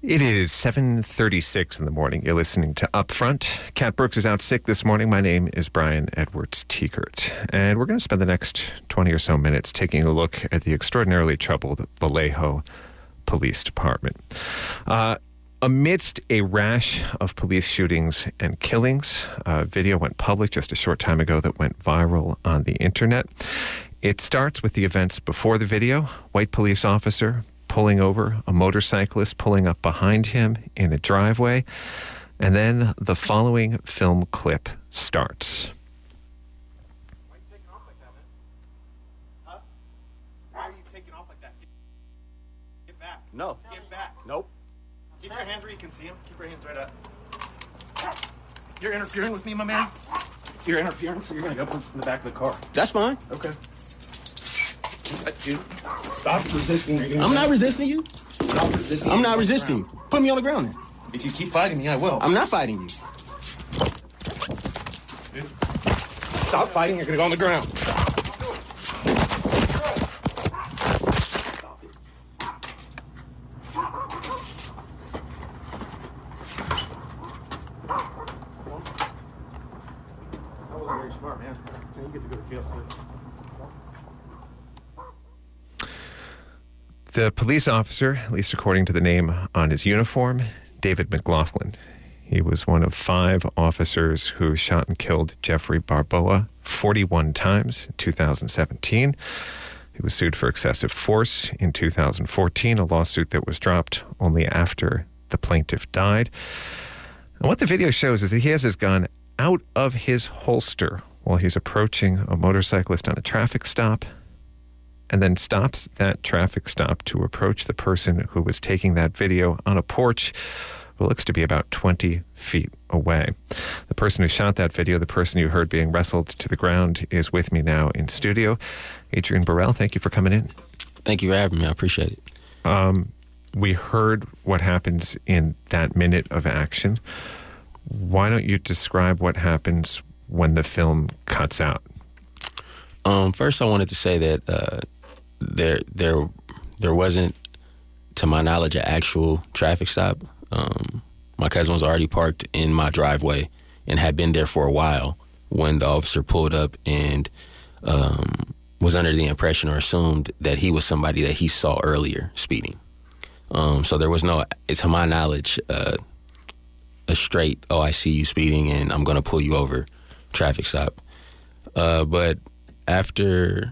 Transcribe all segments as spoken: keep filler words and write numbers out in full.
It is seven thirty-six in the morning. You're listening to Upfront. Kat Brooks is out sick this morning. My name is Brian Edwards-Teekert. And we're going to spend the next twenty or so minutes taking a look at the extraordinarily troubled Vallejo Police Department. Uh, amidst a rash of police shootings and killings, a video went public just a short time ago that went viral on the internet. It starts with the events before the video. White police officer pulling over a motorcyclist, pulling up behind him in a driveway. And then the following film clip starts. Why are you taking off like that, man? Huh? Why are you taking off like that? Get, get back. No. Get back. Nope. Keep your hands where you can see them. Keep your hands right up. You're interfering with me, my man? You're interfering, so you're going to go punch in the back of the car. That's fine. Okay. Dude, stop resisting. You're I'm not resisting you. Stop resisting. I'm not resisting you. Put me on the ground then. If you keep fighting me, I will. I'm not fighting you. Dude, stop fighting. You're going to go on the ground. That wasn't very smart, man. You get to go to jail, too. The police officer, at least according to the name on his uniform, David McLaughlin. He was one of five officers who shot and killed Jeffrey Barboa forty-one times in two thousand seventeen. He was sued for excessive force in two thousand fourteen, a lawsuit that was dropped only after the plaintiff died. And what the video shows is that he has his gun out of his holster while he's approaching a motorcyclist on a traffic stop, and then stops that traffic stop to approach the person who was taking that video on a porch what looks to be about twenty feet away. The person who shot that video, the person you heard being wrestled to the ground, is with me now in studio. Adrian Burrell, thank you for coming in. Thank you for having me. I appreciate it. Um, we heard what happens in that minute of action. Why don't you describe what happens when the film cuts out? Um, first, I wanted to say that uh, there, there, there wasn't, to my knowledge, an actual traffic stop. Um, my cousin was already parked in my driveway and had been there for a while when the officer pulled up and um, was under the impression or assumed that he was somebody that he saw earlier speeding. Um, so there was no, to my knowledge, uh, a straight, oh, I see you speeding and I'm going to pull you over traffic stop. Uh, but after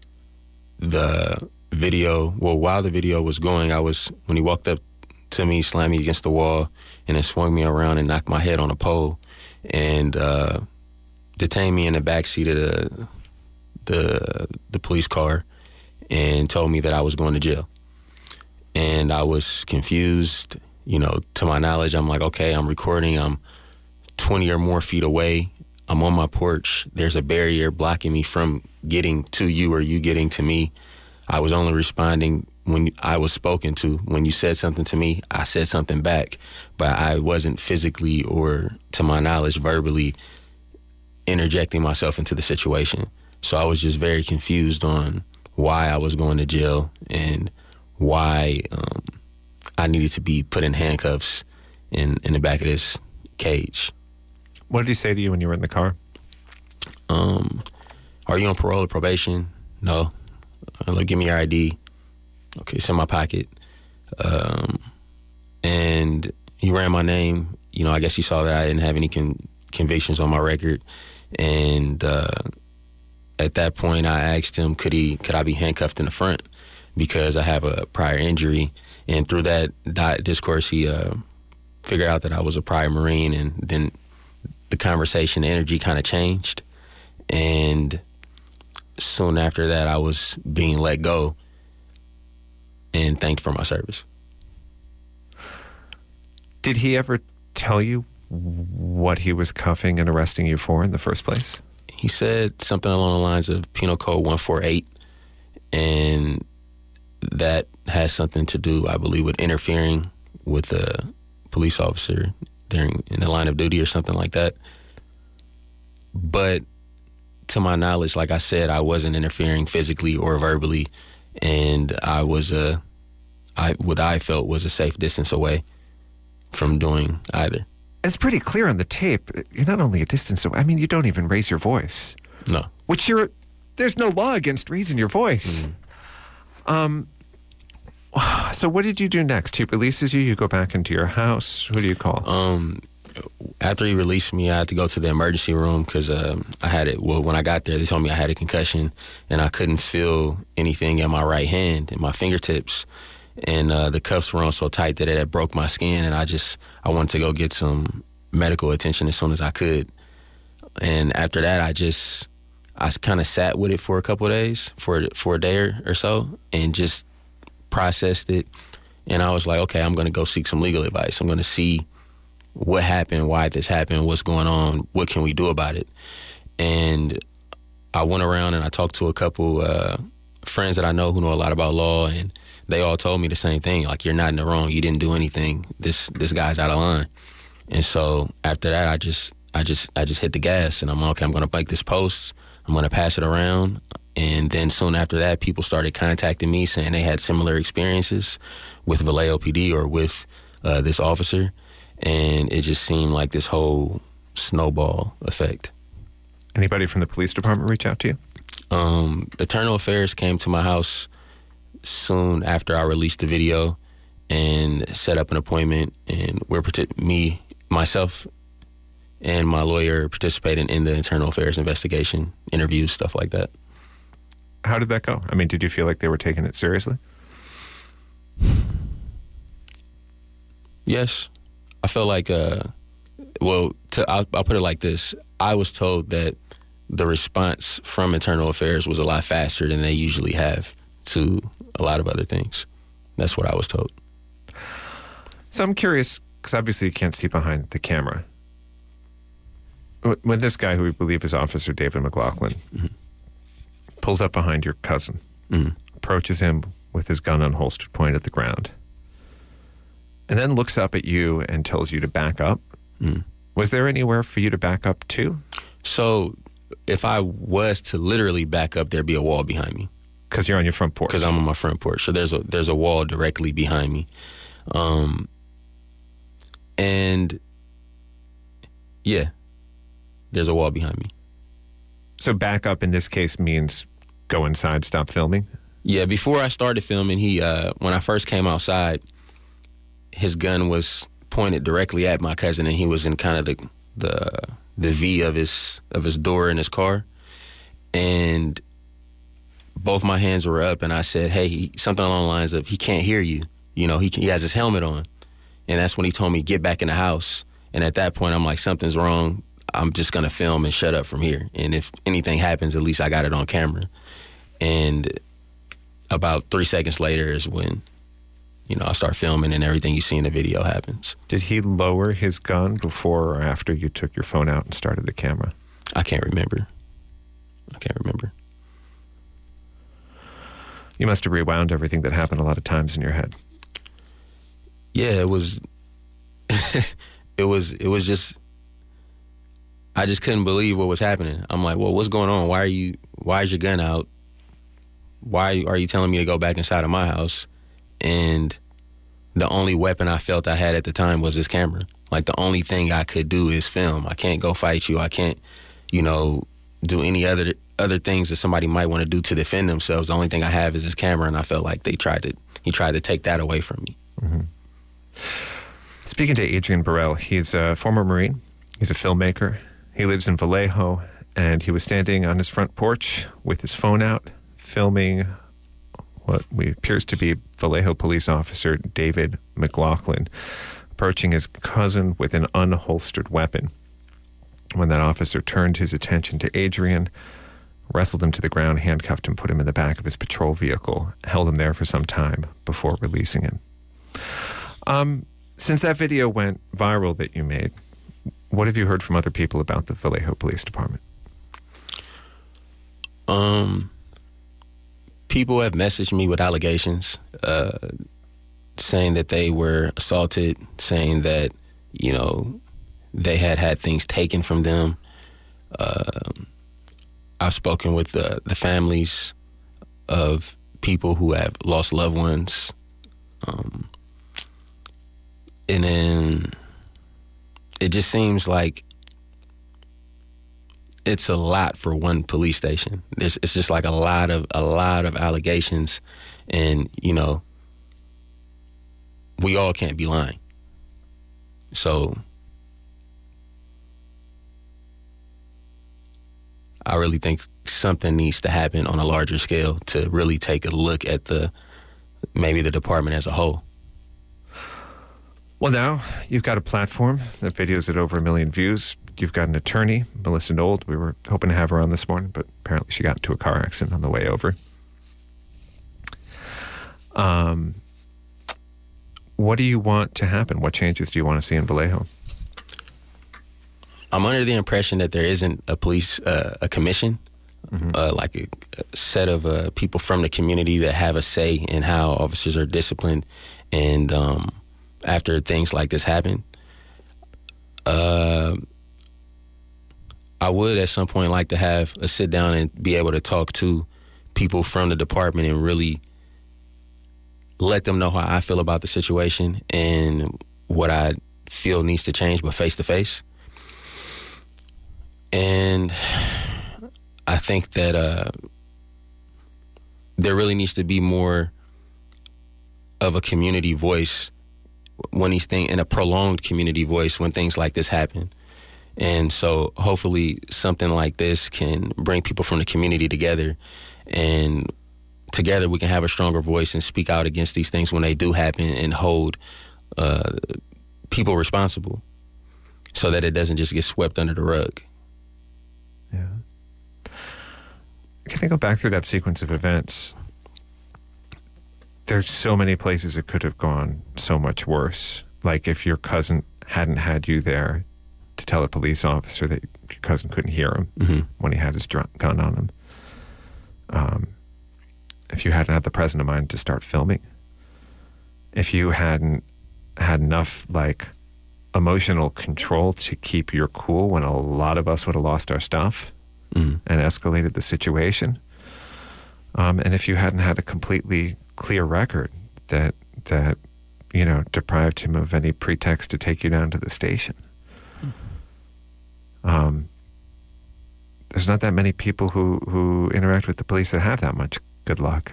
the video, well, while the video was going, I was, when he walked up to me, slammed me against the wall, and then swung me around and knocked my head on a pole and uh, detained me in the back seat of the, the, the police car and told me that I was going to jail. And I was confused. You know, to my knowledge, I'm like, okay, I'm recording. I'm twenty or more feet away. I'm on my porch. There's a barrier blocking me from getting to you or you getting to me. I was only responding when I was spoken to. When you said something to me, I said something back. But I wasn't physically or, to my knowledge, verbally interjecting myself into the situation. So I was just very confused on why I was going to jail and why um, I needed to be put in handcuffs in, in the back of this cage. What did he say to you when you were in the car? Um, are you on parole or probation? No. Uh, look, give me your I D. Okay, it's in my pocket. Um, and he ran my name. You know, I guess he saw that I didn't have any con- convictions on my record. And uh, at that point, I asked him, could he, could I be handcuffed in the front because I have a prior injury. And through that di- discourse, he uh, figured out that I was a prior Marine, and then the conversation, the energy kind of changed. And soon after that, I was being let go and thanked for my service. Did he ever tell you what he was cuffing and arresting you for in the first place? He said something along the lines of Penal Code one forty-eight, and that has something to do, I believe, with interfering with a police officer during in the line of duty or something like that. But to my knowledge, like I said, I wasn't interfering physically or verbally, and I was a, I what I felt was a safe distance away from doing either. It's pretty clear on the tape. You're not only a distance away. I mean, you don't even raise your voice. No. Which you're, there's no law against raising your voice. Mm. Um. So what did you do next? He releases you. You go back into your house. Who do you call? Um. After he released me, I had to go to the emergency room because um, I had it. Well, when I got there, they told me I had a concussion and I couldn't feel anything in my right hand and my fingertips. And uh, the cuffs were on so tight that it had broke my skin. And I just, I wanted to go get some medical attention as soon as I could. And after that, I just, I kind of sat with it for a couple of days, for, for a day or, or so, and just processed it. And I was like, okay, I'm going to go seek some legal advice. I'm going to see what happened, why this happened, what's going on, what can we do about it? And I went around and I talked to a couple uh, friends that I know who know a lot about law, and they all told me the same thing, like, you're not in the wrong, you didn't do anything, this this guy's out of line. And so after that, I just I just I just hit the gas, and I'm like, okay, I'm gonna make this post, I'm gonna pass it around. And then soon after that, people started contacting me saying they had similar experiences with Vallejo P D or with uh, this officer. And it just seemed like this whole snowball effect. Anybody from the police department reach out to you? Um, Internal Affairs came to my house soon after I released the video and set up an appointment. And we're me, myself, and my lawyer participating in the Internal Affairs investigation, interviews, stuff like that. How did that go? I mean, did you feel like they were taking it seriously? Yes. I feel like, uh, well, to, I'll, I'll put it like this. I was told that the response from Internal Affairs was a lot faster than they usually have to a lot of other things. That's what I was told. So I'm curious, because obviously you can't see behind the camera. When this guy, who we believe is Officer David McLaughlin, mm-hmm. pulls up behind your cousin, mm-hmm. approaches him with his gun unholstered, pointed at the ground, and then looks up at you and tells you to back up. Mm. Was there anywhere for you to back up to? So if I was to literally back up, there'd be a wall behind me. Because you're on your front porch? Because I'm on my front porch. So there's a there's a wall directly behind me. Um, and yeah, there's a wall behind me. So back up in this case means go inside, stop filming? Yeah, before I started filming, he uh, when I first came outside, his gun was pointed directly at my cousin, and he was in kind of the the the V of his of his door in his car, and both my hands were up, and I said, "Hey," he, something along the lines of, "He can't hear you. You know, he can, he has his helmet on," and that's when he told me, "Get back in the house." And at that point, I'm like, "Something's wrong. I'm just gonna film and shut up from here. And if anything happens, at least I got it on camera." And about three seconds later is when, you know, I start filming and everything you see in the video happens. Did he lower his gun before or after you took your phone out and started the camera? I can't remember. I can't remember. You must have rewound everything that happened a lot of times in your head. Yeah, it was, it was, it was just, I just couldn't believe what was happening. I'm like, well, what's going on? Why are you, why is your gun out? Why are you telling me to go back inside of my house? And the only weapon I felt I had at the time was this camera. Like, the only thing I could do is film. I can't go fight you. I can't, you know, do any other other things that somebody might want to do to defend themselves. The only thing I have is this camera, and I felt like they tried to, he tried to take that away from me. Mm-hmm. Speaking to Adrian Burrell, he's a former Marine. He's a filmmaker. He lives in Vallejo, and he was standing on his front porch with his phone out, filming what we appears to be Vallejo police officer David McLaughlin approaching his cousin with an unholstered weapon. When that officer turned his attention to Adrian, wrestled him to the ground, handcuffed him, put him in the back of his patrol vehicle, held him there for some time before releasing him. Um, since that video went viral that you made, what have you heard from other people about the Vallejo Police Department? Um... People have messaged me with allegations, uh, saying that they were assaulted, saying that, you know, they had had things taken from them. Uh, I've spoken with the, the families of people who have lost loved ones. Um, and then it just seems like it's a lot for one police station. It's, it's just like a lot of a lot of allegations, and you know, we all can't be lying. So I really think something needs to happen on a larger scale to really take a look at the maybe the department as a whole. Well, now you've got a platform that videos at over a million views. You've got an attorney, Melissa Nold. We were hoping to have her on this morning, but apparently she got into a car accident on the way over. Um, what do you want to happen? What changes do you want to see in Vallejo? I'm under the impression that there isn't a police, uh, a commission, mm-hmm. uh, like a, a set of uh, people from the community that have a say in how officers are disciplined. And um, after things like this happen, uh, I would at some point like to have a sit down and be able to talk to people from the department and really let them know how I feel about the situation and what I feel needs to change, but face to face. And I think that uh, there really needs to be more of a community voice when these things, and a prolonged community voice when things like this happen. And so hopefully something like this can bring people from the community together, and together we can have a stronger voice and speak out against these things when they do happen and hold uh, people responsible so that it doesn't just get swept under the rug. Yeah. Can I go back through that sequence of events? There's so many places it could have gone so much worse. Like if your cousin hadn't had you there to tell a police officer that your cousin couldn't hear him mm-hmm. when he had his dr- gun on him. Um, if you hadn't had the presence of mind to start filming. If you hadn't had enough, like, emotional control to keep your cool when a lot of us would have lost our stuff mm. and escalated the situation. Um, and if you hadn't had a completely clear record that, that, you know, deprived him of any pretext to take you down to the station. Mm. Um, there's not that many people who, who interact with the police that have that much good luck.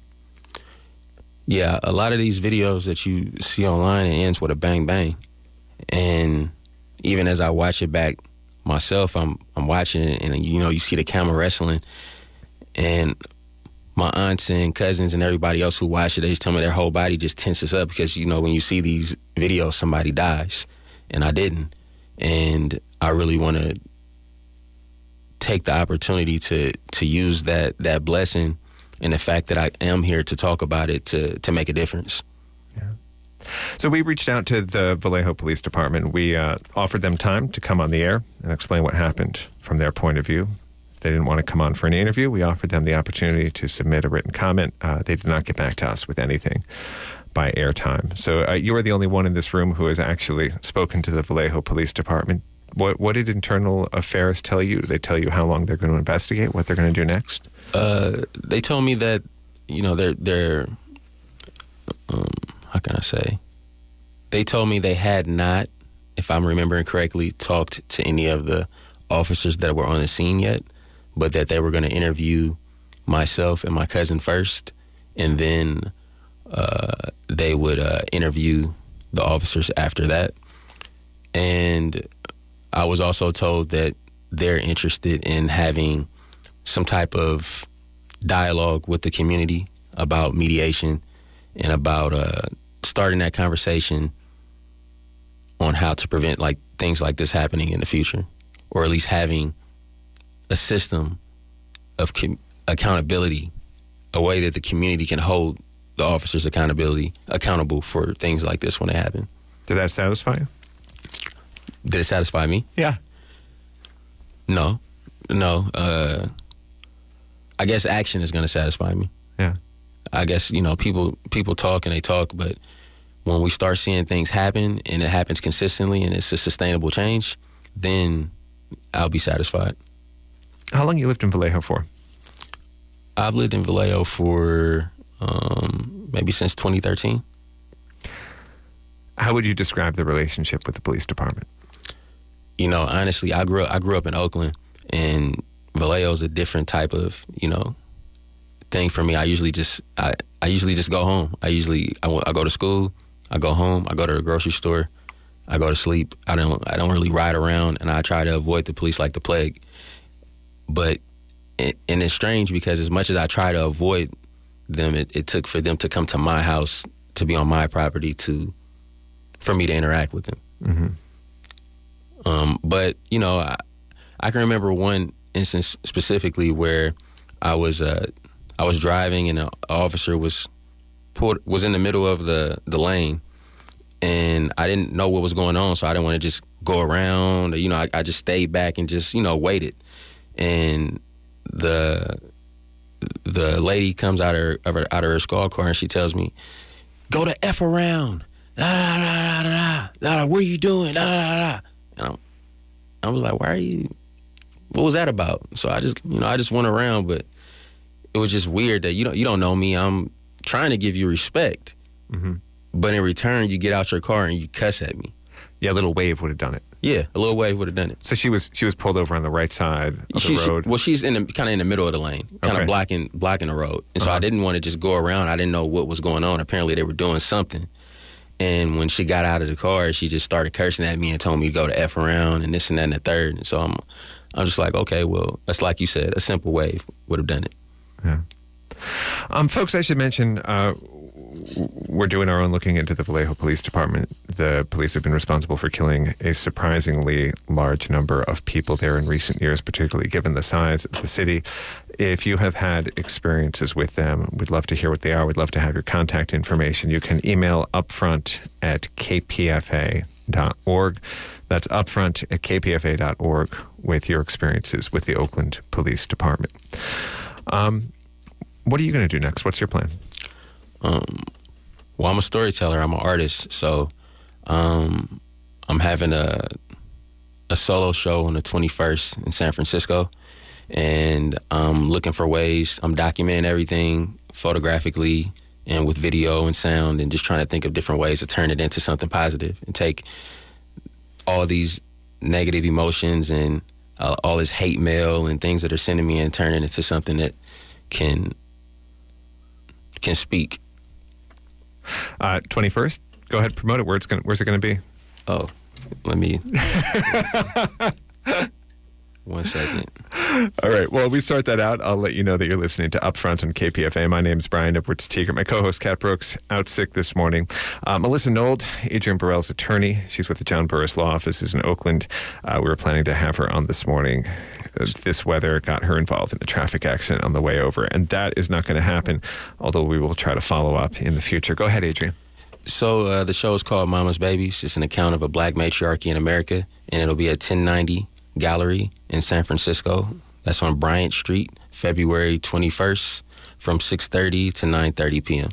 Yeah, a lot of these videos that you see online, it ends with a bang bang. And even as I watch it back myself, I'm I'm watching it, and you know, you see the camera wrestling, and my aunts and cousins and everybody else who watch it, they just tell me their whole body just tenses up because, you know, when you see these videos, somebody dies, and I didn't. And I really want to take the opportunity to to use that that blessing and the fact that I am here to talk about it to to make a difference. Yeah. So we reached out to the Vallejo Police Department. We uh, offered them time to come on the air and explain what happened from their point of view. They didn't want to come on for an interview. We offered them the opportunity to submit a written comment. Uh, they did not get back to us with anything by airtime. So uh, you are the only one in this room who has actually spoken to the Vallejo Police Department. What, what did Internal Affairs tell you? Did they tell you how long they're going to investigate, what they're going to do next? Uh, they told me that, you know, they're, they're um, how can I say? They told me they had not, if I'm remembering correctly, talked to any of the officers that were on the scene yet, but that they were going to interview myself and my cousin first, and then uh, they would uh, interview the officers after that. And I was also told that they're interested in having some type of dialogue with the community about mediation and about uh, starting that conversation on how to prevent like things like this happening in the future, or at least having a system of com- accountability, a way that the community can hold the officers accountability accountable for things like this when they happen. Did that satisfy you? Did it satisfy me? Yeah. No, no. Uh, I guess action is going to satisfy me. Yeah. I guess, you know, people people talk and they talk, but when we start seeing things happen and it happens consistently and it's a sustainable change, then I'll be satisfied. How long you lived in Vallejo for? I've lived in Vallejo for um, maybe since twenty thirteen. How would you describe the relationship with the police department? You know, honestly, I grew up, I grew up in Oakland, and Vallejo is a different type of, you know, thing for me. I usually just I, I usually just go home. I usually I, I go to school, I go home, I go to the grocery store, I go to sleep. I don't I don't really ride around, and I try to avoid the police like the plague. But it, and it's strange because as much as I try to avoid them, it, it took for them to come to my house, to be on my property, to for me to interact with them. Mm-hmm. Um, but you know, I, I can remember one instance specifically where I was uh, I was driving and an officer was pulled was in the middle of the, the lane, and I didn't know what was going on, so I didn't want to just go around. You know, I, I just stayed back and just you know waited, and the the lady comes out of her, of her out of her squad car and she tells me, "Go the F around." Da, da, da, da, da, da, da, what are you doing? Da, da, da, da. And I'm, I was like, why are you, what was that about? So I just, you know, I just went around, but it was just weird that you don't, you don't know me. I'm trying to give you respect, mm-hmm. but in return, you get out your car and you cuss at me. Yeah, a little wave would have done it. Yeah, a little wave would have done it. So she was she was pulled over on the right side of she, the road. She, well, she's in the kind of in the middle of the lane, kind Okay. of blocking blocking the road, and so Uh-huh. I didn't want to just go around. I didn't know what was going on. Apparently, they were doing something. And when she got out of the car, she just started cursing at me and told me to go to F around and this and that and the third. And so I'm, I'm just like, okay, well, that's like you said, a simple wave would have done it. Yeah. Um, folks, I should mention, uh, we're doing our own looking into the Vallejo Police Department. The police have been responsible for killing a surprisingly large number of people there in recent years, particularly given the size of the city. If you have had experiences with them, we'd love to hear what they are. We'd love to have your contact information. You can email upfront at k p f a dot org. That's upfront at k p f a dot org with your experiences with the Oakland Police Department. Um, what are you going to do next? What's your plan? Um, well, I'm a storyteller. I'm an artist. So um, I'm having a a solo show on the twenty-first in San Francisco. And I'm looking for ways. I'm documenting everything photographically and with video and sound and just trying to think of different ways to turn it into something positive and take all these negative emotions and uh, all this hate mail and things that are sending me and turn it into something that can can speak. Uh, twenty-first? Go ahead, promote it. Where it's gonna, where's it going to be? Oh, let me... One second. All right. Well, we sort that out. I'll let you know that you're listening to Upfront on K P F A. My name's Brian Edwards Teager. My co-host, Kat Brooks, out sick this morning. Uh, Melissa Nold, Adrian Burrell's attorney. She's with the John Burris Law Offices in Oakland. Uh, we were planning to have her on this morning. Uh, this weather got her involved in a traffic accident on the way over, and that is not going to happen, although we will try to follow up in the future. Go ahead, Adrian. So uh, the show is called Mama's Babies. It's an account of a black matriarchy in America, and it'll be at ten ninety Gallery in San Francisco. That's on Bryant Street, February twenty-first from six thirty to nine thirty p.m.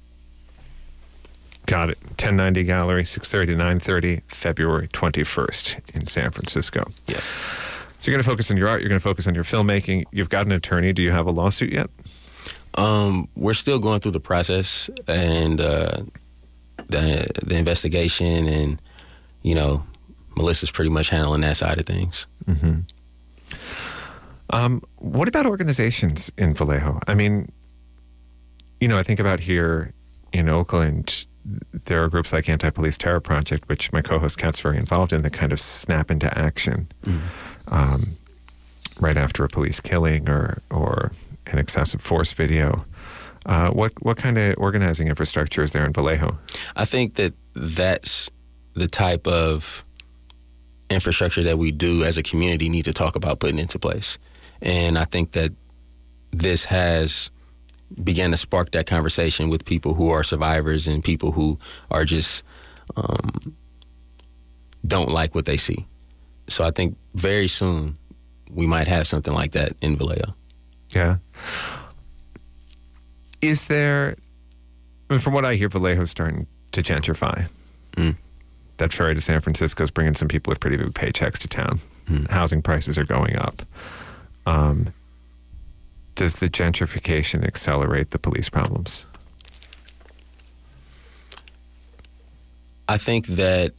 Got it. ten ninety Gallery, six thirty to nine thirty, February twenty-first in San Francisco. Yeah. So you're going to focus on your art. You're going to focus on your filmmaking. You've got an attorney. Do you have a lawsuit yet? Um, we're still going through the process and uh, the the investigation, and you know, Melissa's pretty much handling that side of things. Mm-hmm. Um, what about organizations in Vallejo? I mean, you know, I think about here in Oakland, there are groups like Anti-Police Terror Project, which my co-host Kat's very involved in, that kind of snap into action mm-hmm. um, right after a police killing or or an excessive force video. Uh, what what kind of organizing infrastructure is there in Vallejo? I think that that's the type of infrastructure that we do as a community need to talk about putting into place. And I think that this has began to spark that conversation with people who are survivors and people who are just um, don't like what they see. So I think very soon we might have something like that in Vallejo. Yeah. Is there, I mean, from what I hear, Vallejo's starting to gentrify. Mm. That ferry to San Francisco is bringing some people with pretty big paychecks to town. Mm. Housing prices are going up. Um, does the gentrification accelerate the police problems? I think that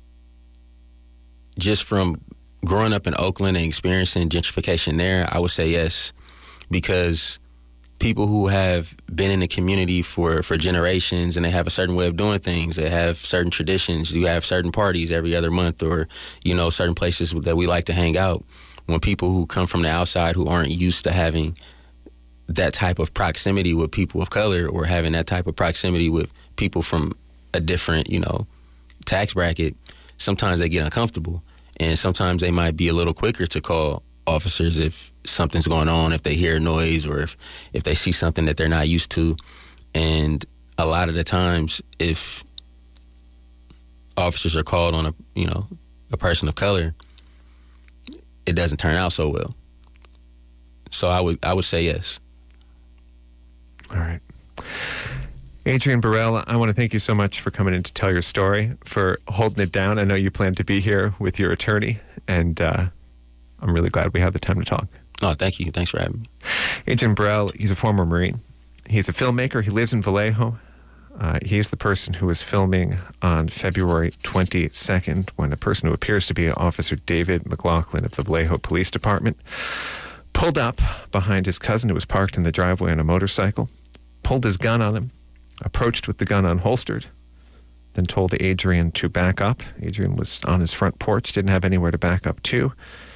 just from growing up in Oakland and experiencing gentrification there, I would say yes, because people who have been in the community for, for generations and they have a certain way of doing things, they have certain traditions, you have certain parties every other month, or, you know, certain places that we like to hang out. When people who come from the outside who aren't used to having that type of proximity with people of color, or having that type of proximity with people from a different, you know, tax bracket, sometimes they get uncomfortable. And sometimes they might be a little quicker to call officers if something's going on, if they hear a noise, or if, if they see something that they're not used to. And a lot of the times, if officers are called on a, you know, a person of color, it doesn't turn out so well. So I would I would say yes. All right. Adrian Burrell, I want to thank you so much for coming in to tell your story, for holding it down. I know you plan to be here with your attorney, and uh, I'm really glad we had the time to talk. Oh, thank you. Thanks for having me. Adrian Burrell, he's a former Marine. He's a filmmaker. He lives in Vallejo. Uh, he's the person who was filming on February twenty-second when a person who appears to be Officer David McLaughlin of the Vallejo Police Department pulled up behind his cousin who was parked in the driveway on a motorcycle, pulled his gun on him, approached with the gun unholstered, then told Adrian to back up. Adrian was on his front porch, didn't have anywhere to back up to.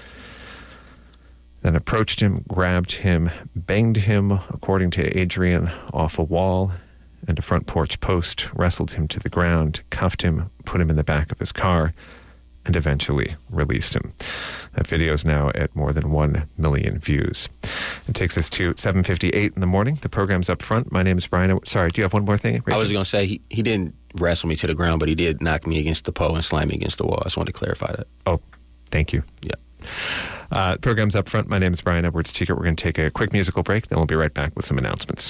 Then approached him, grabbed him, banged him, according to Adrian, off a wall and a front porch post, wrestled him to the ground, cuffed him, put him in the back of his car, and eventually released him. That video is now at more than one million views. It takes us to seven fifty-eight in the morning. The program's up front. My name is Brian. Sorry, do you have one more thing, Rachel? I was going to say, he, he didn't wrestle me to the ground, but he did knock me against the pole and slam me against the wall. I just wanted to clarify that. Oh, thank you. Yeah. Uh, the program's up front. My name is Brian Edwards Teacher. We're going to take a quick musical break, then we'll be right back with some announcements.